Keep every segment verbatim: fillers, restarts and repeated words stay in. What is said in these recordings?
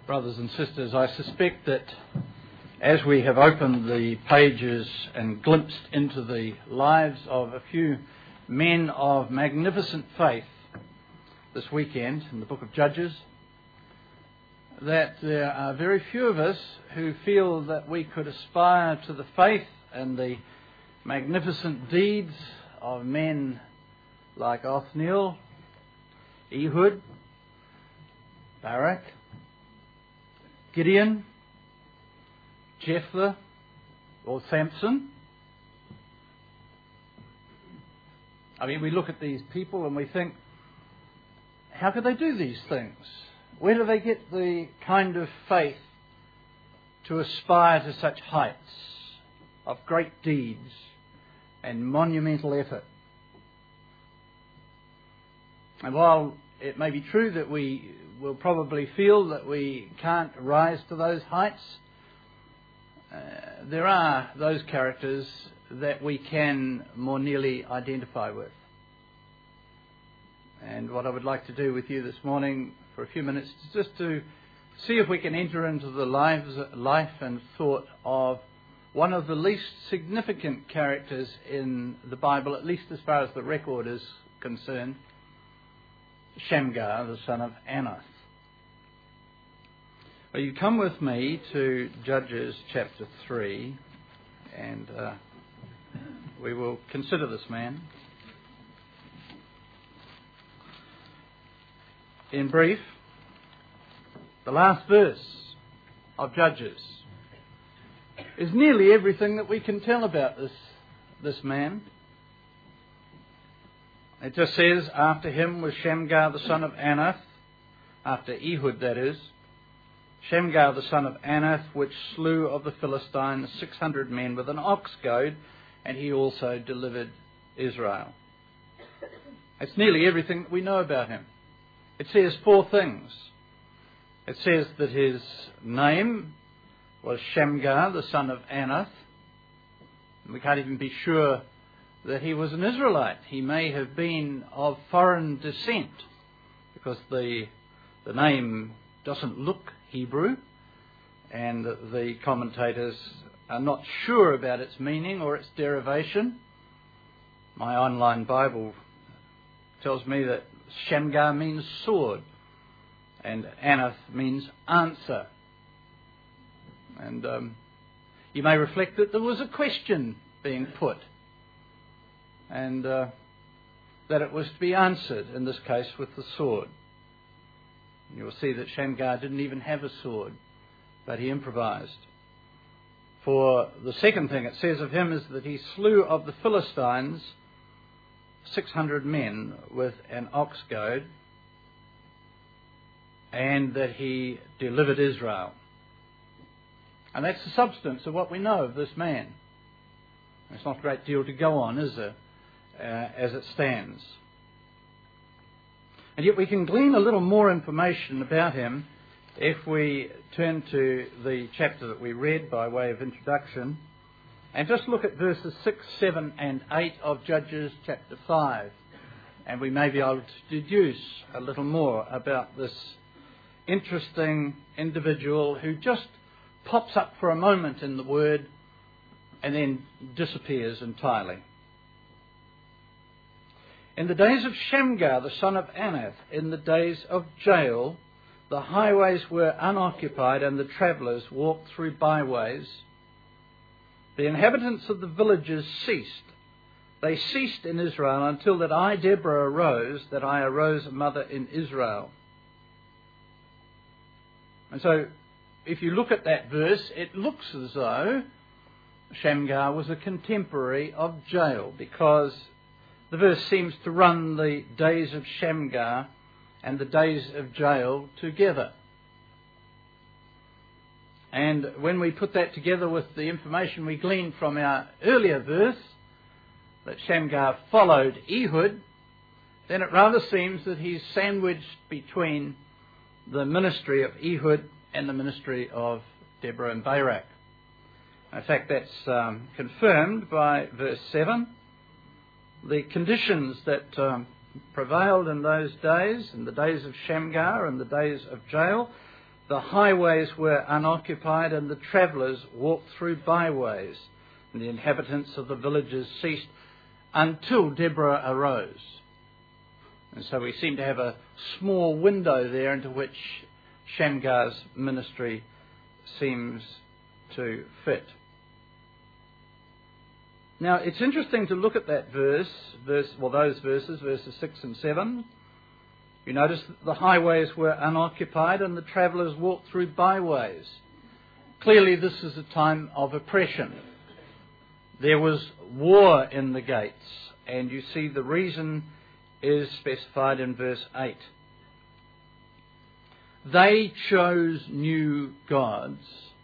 Brothers and sisters, I suspect that as we have opened the pages and glimpsed into the lives of a few men of magnificent faith this weekend in the book of Judges, that there are very few of us who feel that we could aspire to the faith and the magnificent deeds of men like Othniel, Ehud, Barak, Gideon, Jephthah, or Samson. I mean, we look at these people and we think, how could they do these things? Where do they get the kind of faith to aspire to such heights of great deeds and monumental effort? And while it may be true that we will probably feel that we can't rise to those heights, uh, there are those characters that we can more nearly identify with. And what I would like to do with you this morning for a few minutes is just to see if we can enter into the lives, life and thought of one of the least significant characters in the Bible, at least as far as the record is concerned, Shamgar, the son of Anath. Well, you come with me to Judges chapter three, and uh, we will consider this man. In brief, the last verse of Judges is nearly everything that we can tell about this, this man. It just says, after him was Shamgar the son of Anath, after Ehud that is, Shamgar the son of Anath, which slew of the Philistines six hundred men with an ox goad, and he also delivered Israel. It's nearly everything that we know about him. It says four things. It says that his name was Shamgar the son of Anath. We can't even be sure that he was an Israelite. He may have been of foreign descent, because the the name doesn't look Hebrew, and the commentators are not sure about its meaning or its derivation. My online Bible tells me that Shamgar means sword, and Anath means answer. And um, you may reflect that there was a question being put, and uh, that it was to be answered, in this case, with the sword. You'll see that Shamgar didn't even have a sword, but he improvised. For the second thing it says of him is that he slew of the Philistines six hundred men with an ox goad, and that he delivered Israel. And that's the substance of what we know of this man. There's not a great deal to go on, is there, uh, as it stands. And yet we can glean a little more information about him if we turn to the chapter that we read by way of introduction and just look at verses six, seven and eight of Judges chapter five. And we may be able to deduce a little more about this interesting individual who just pops up for a moment in the Word and then disappears entirely. In the days of Shamgar, the son of Anath, in the days of Jael, the highways were unoccupied and the travellers walked through byways. The inhabitants of the villages ceased. They ceased in Israel until that I, Deborah, arose, that I arose a mother in Israel. And so, if you look at that verse, it looks as though Shamgar was a contemporary of Jael, because the verse seems to run the days of Shamgar and the days of Jael together. And when we put that together with the information we gleaned from our earlier verse, that Shamgar followed Ehud, then it rather seems that he's sandwiched between the ministry of Ehud and the ministry of Deborah and Barak. In fact, that's um, confirmed by verse seven. The conditions that um, prevailed in those days, in the days of Shamgar and the days of Jael, the highways were unoccupied and the travellers walked through byways, and the inhabitants of the villages ceased until Deborah arose. And so we seem to have a small window there into which Shamgar's ministry seems to fit. Now, it's interesting to look at that verse, verse, well, those verses, verses six and seven. You notice that the highways were unoccupied and the travellers walked through byways. Clearly, this is a time of oppression. There was war in the gates, and you see the reason is specified in verse eight. They chose new gods.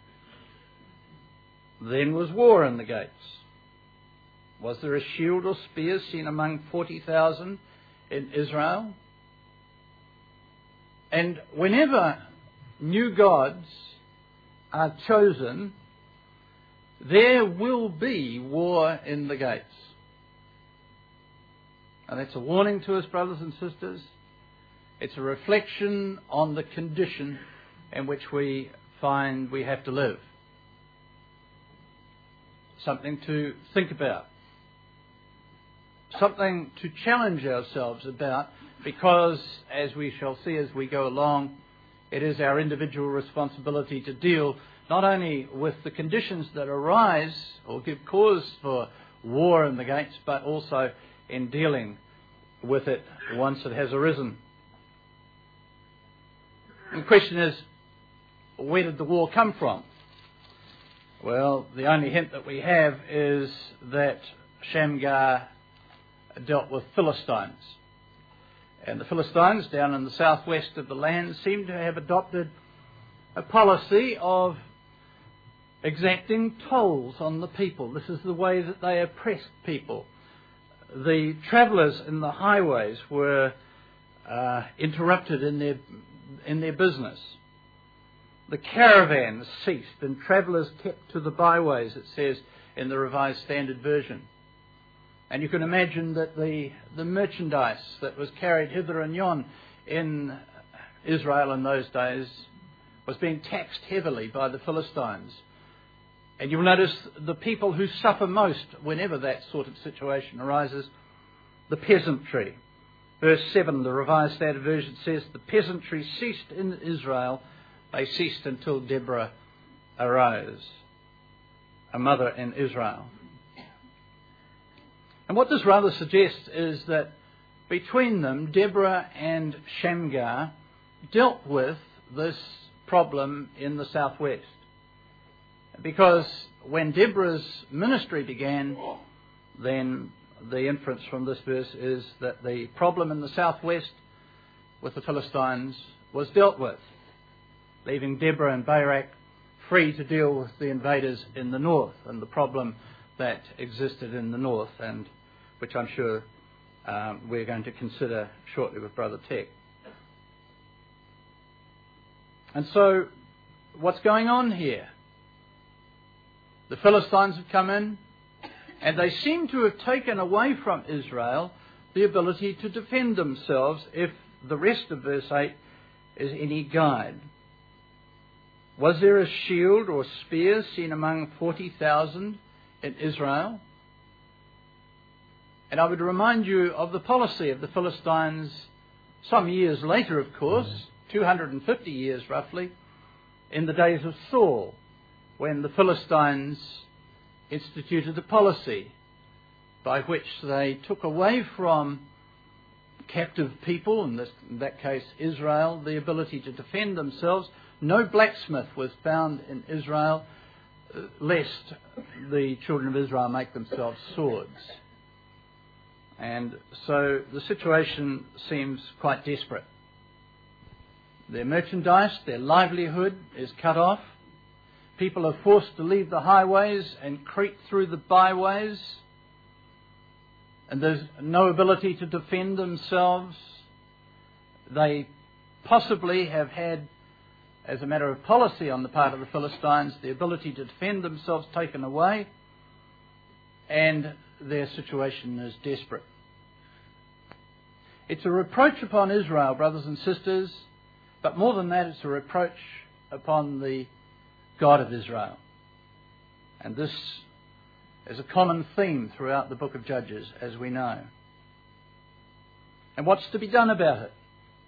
Then was war in the gates. Was there a shield or spear seen among forty thousand in Israel? And whenever new gods are chosen, there will be war in the gates. And that's a warning to us, brothers and sisters. It's a reflection on the condition in which we find we have to live. Something to think about. Something to challenge ourselves about, because, as we shall see as we go along, it is our individual responsibility to deal not only with the conditions that arise or give cause for war in the gates, but also in dealing with it once it has arisen. And the question is, where did the war come from? Well, the only hint that we have is that Shamgar dealt with Philistines. And the Philistines, down in the southwest of the land, seem to have adopted a policy of exacting tolls on the people. This is the way that they oppressed people. The travellers in the highways were uh, interrupted in their in their business. The caravans ceased and travellers kept to the byways, it says in the Revised Standard Version. And you can imagine that the, the merchandise that was carried hither and yon in Israel in those days was being taxed heavily by the Philistines. And you'll notice the people who suffer most whenever that sort of situation arises, the peasantry. Verse seven, the Revised Standard Version says, the peasantry ceased in Israel, they ceased until Deborah arose, a mother in Israel. And what this rather suggests is that between them, Deborah and Shamgar dealt with this problem in the southwest. Because when Deborah's ministry began, then the inference from this verse is that the problem in the southwest with the Philistines was dealt with, leaving Deborah and Barak free to deal with the invaders in the north and the problem that existed in the north, and which I'm sure um, we're going to consider shortly with Brother Tech. And so, what's going on here? The Philistines have come in, and they seem to have taken away from Israel the ability to defend themselves, if the rest of verse eight is any guide. Was there a shield or spear seen among forty thousand in Israel? And I would remind you of the policy of the Philistines some years later, of course, two hundred fifty years roughly, in the days of Saul, when the Philistines instituted a policy by which they took away from captive people, in, this, in that case Israel, the ability to defend themselves. No blacksmith was found in Israel, uh, lest the children of Israel make themselves swords. And so the situation seems quite desperate. Their merchandise, their livelihood is cut off. People are forced to leave the highways and creep through the byways. And there's no ability to defend themselves. They possibly have had, as a matter of policy on the part of the Philistines, the ability to defend themselves taken away. And their situation is desperate. It's a reproach upon Israel, brothers and sisters, but more than that, it's a reproach upon the God of Israel. And this is a common theme throughout the book of Judges, as we know. And what's to be done about it?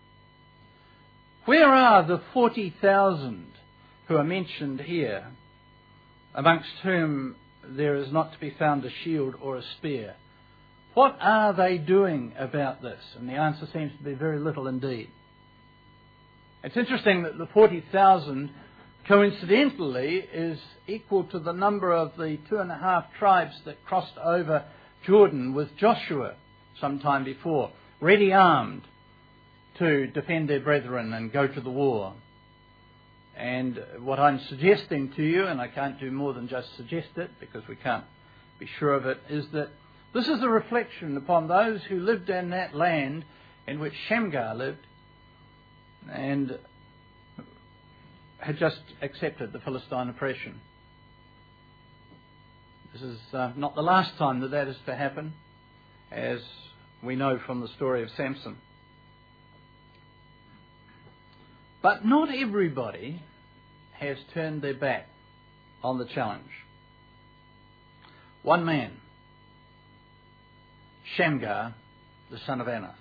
Where are the forty thousand who are mentioned here, amongst whom there is not to be found a shield or a spear? What are they doing about this? And the answer seems to be very little indeed. It's interesting that the forty thousand, coincidentally, is equal to the number of the two and a half tribes that crossed over Jordan with Joshua some time before, ready armed to defend their brethren and go to the war. And what I'm suggesting to you, and I can't do more than just suggest it because we can't be sure of it, is that this is a reflection upon those who lived in that land in which Shamgar lived and had just accepted the Philistine oppression. This is uh, not the last time that that is to happen, as we know from the story of Samson. But not everybody has turned their back on the challenge. One man, Shamgar, the son of Anath.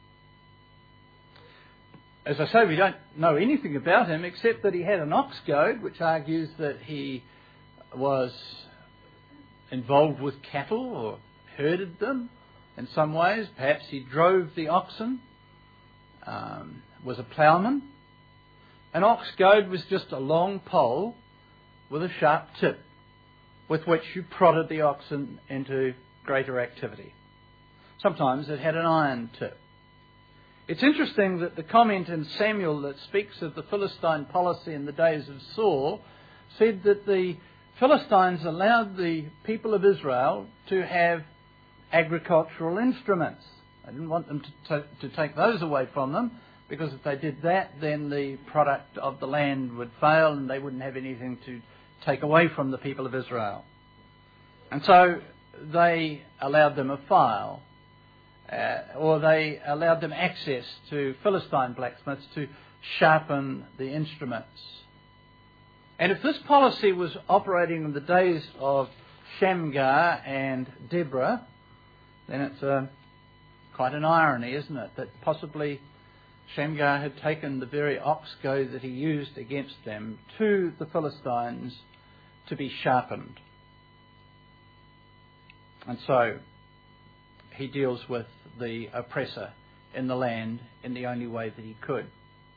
As I say, we don't know anything about him except that he had an ox goad, which argues that he was involved with cattle or herded them in some ways. Perhaps he drove the oxen, um, was a ploughman. An ox goad was just a long pole with a sharp tip with which you prodded the oxen into greater activity. Sometimes it had an iron tip. It's interesting that the comment in Samuel that speaks of the Philistine policy in the days of Saul said that the Philistines allowed the people of Israel to have agricultural instruments. They didn't want them to, to, to take those away from them, because if they did that, then the product of the land would fail and they wouldn't have anything to take away from the people of Israel. And so they allowed them a file. Uh, or they allowed them access to Philistine blacksmiths to sharpen the instruments. And if this policy was operating in the days of Shamgar and Deborah, then it's a, quite an irony, isn't it, that possibly Shamgar had taken the very ox goad that he used against them to the Philistines to be sharpened. And so he deals with the oppressor in the land in the only way that he could.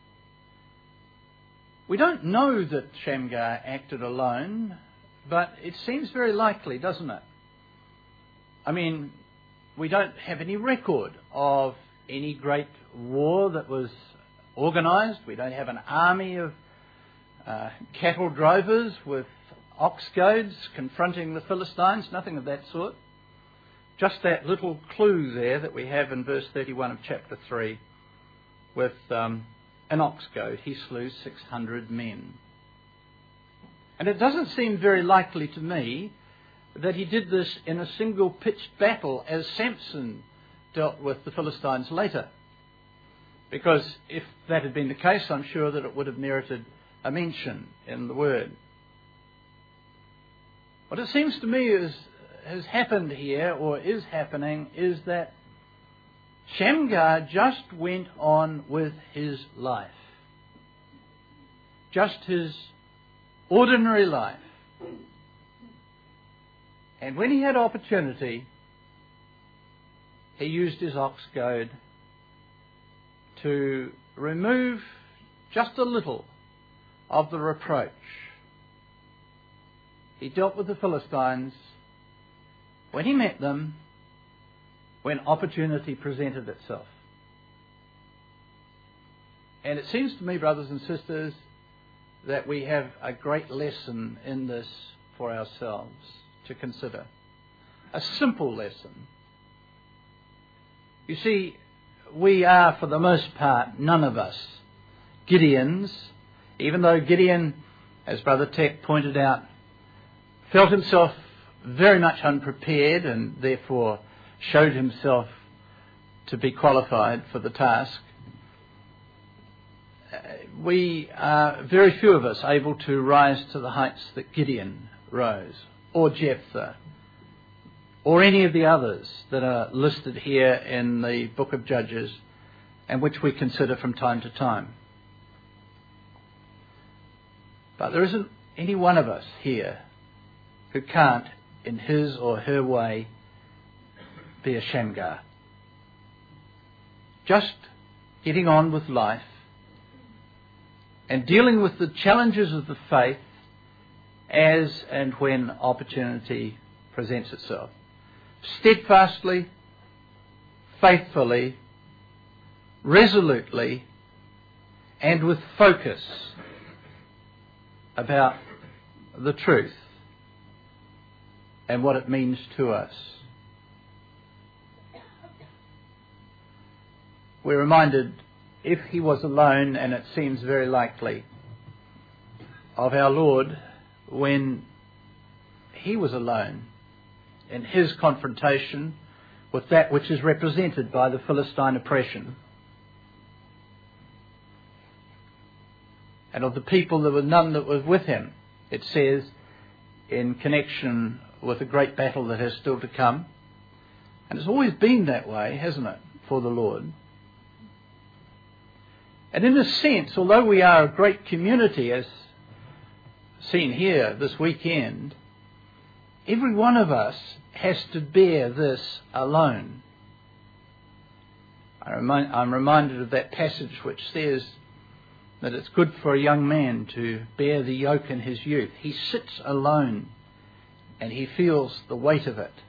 We don't know that Shamgar acted alone, but it seems very likely, doesn't it? I mean, we don't have any record of any great war that was organised. We don't have an army of uh, cattle drovers with ox goads confronting the Philistines, nothing of that sort. Just that little clue there that we have in verse thirty-one of chapter three with um, an ox goad. He slew six hundred men. And it doesn't seem very likely to me that he did this in a single pitched battle as Samson dealt with the Philistines later. Because if that had been the case, I'm sure that it would have merited a mention in the word. What it seems to me is has happened here, or is happening, is that Shamgar just went on with his life. Just his ordinary life. And when he had opportunity, he used his ox goad to remove just a little of the reproach. He dealt with the Philistines when he met them, when opportunity presented itself. And it seems to me, brothers and sisters, that we have a great lesson in this for ourselves to consider. A simple lesson. You see, we are, for the most part, none of us Gideons, even though Gideon, as Brother Tech pointed out, felt himself very much unprepared and therefore showed himself to be qualified for the task. we are, very few of us, able to rise to the heights that Gideon rose, or Jephthah, or any of the others that are listed here in the book of Judges and which we consider from time to time. But there isn't any one of us here who can't, in his or her way, be a Shamgar. Just getting on with life and dealing with the challenges of the faith as and when opportunity presents itself. Steadfastly, faithfully, resolutely, and with focus about the truth and what it means to us. We're reminded, if he was alone, and it seems very likely, of our Lord when he was alone in his confrontation with that which is represented by the Philistine oppression, and of the people there were none that were with him, it says, in connection with a great battle that has still to come. And it's always been that way, hasn't it, for the Lord? And in a sense, although we are a great community, as seen here this weekend, every one of us has to bear this alone. I remind, I'm reminded of that passage which says that it's good for a young man to bear the yoke in his youth. He sits alone and he feels the weight of it.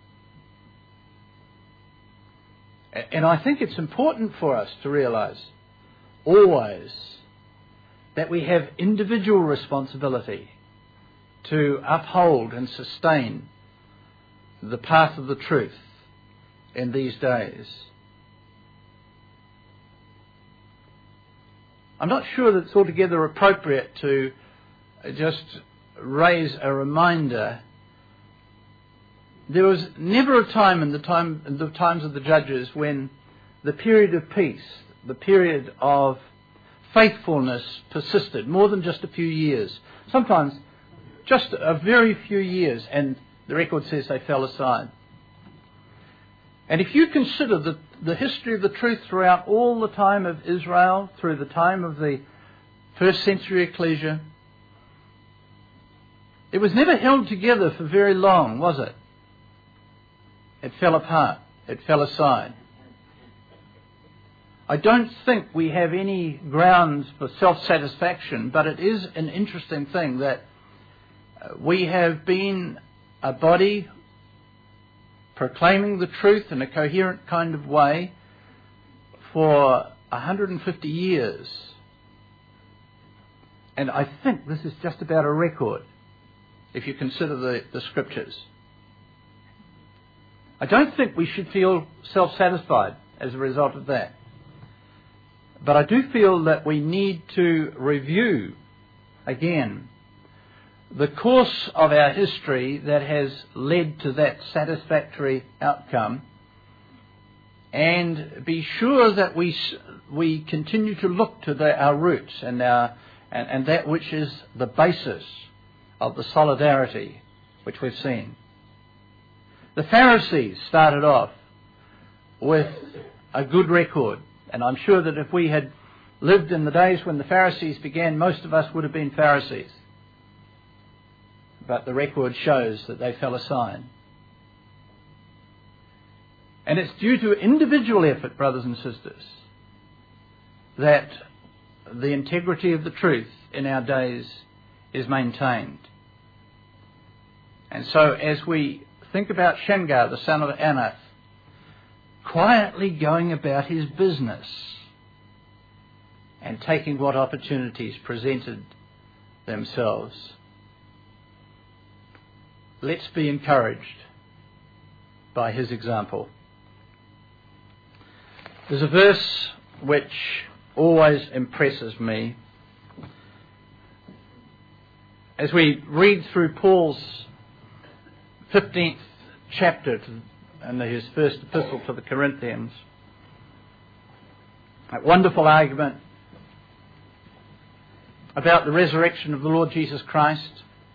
And I think it's important for us to realize always that we have individual responsibility to uphold and sustain the path of the truth in these days. I'm not sure that it's altogether appropriate to just raise a reminder. There was never a time in the time in the times of the Judges when the period of peace, the period of faithfulness persisted more than just a few years. Sometimes just a very few years, and the record says they fell aside. And if you consider the, the history of the truth throughout all the time of Israel, through the time of the first century ecclesia, it was never held together for very long, was it? It fell apart. It fell aside. I don't think we have any grounds for self-satisfaction, but it is an interesting thing that we have been a body proclaiming the truth in a coherent kind of way for one hundred fifty years. And I think this is just about a record, if you consider the, the scriptures. I don't think we should feel self-satisfied as a result of that. But I do feel that we need to review again the course of our history that has led to that satisfactory outcome, and be sure that we we continue to look to the, our roots and our and, and that which is the basis of the solidarity which we've seen. The Pharisees started off with a good record, and I'm sure that if we had lived in the days when the Pharisees began, most of us would have been Pharisees. But the record shows that they fell aside. And it's due to individual effort, brothers and sisters, that the integrity of the truth in our days is maintained. And so as we think about Shamgar, the son of Anath, quietly going about his business and taking what opportunities presented themselves, let's be encouraged by his example. There's a verse which always impresses me. As we read through Paul's fifteenth chapter in his first epistle to the Corinthians, that wonderful argument about the resurrection of the Lord Jesus Christ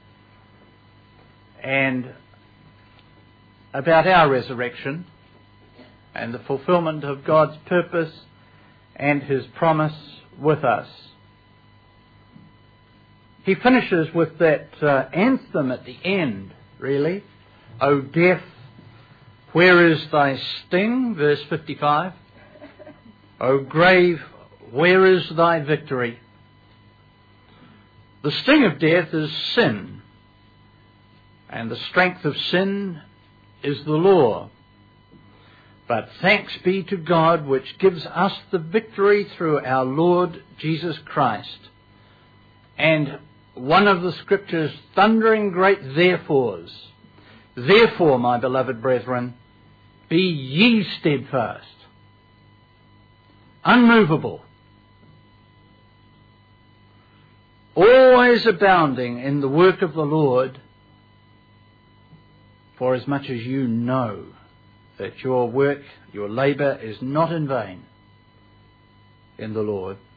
and about our resurrection and the fulfillment of God's purpose and His promise with us. He finishes with that uh, anthem at the end, really. O death, where is thy sting? Verse fifty-five. O grave, where is thy victory? The sting of death is sin, and the strength of sin is the law. But thanks be to God, which gives us the victory through our Lord Jesus Christ. And one of the Scripture's thundering great therefores. Therefore, my beloved brethren, be ye steadfast, unmovable, always abounding in the work of the Lord, for as much as you know that your work, your labour is not in vain in the Lord.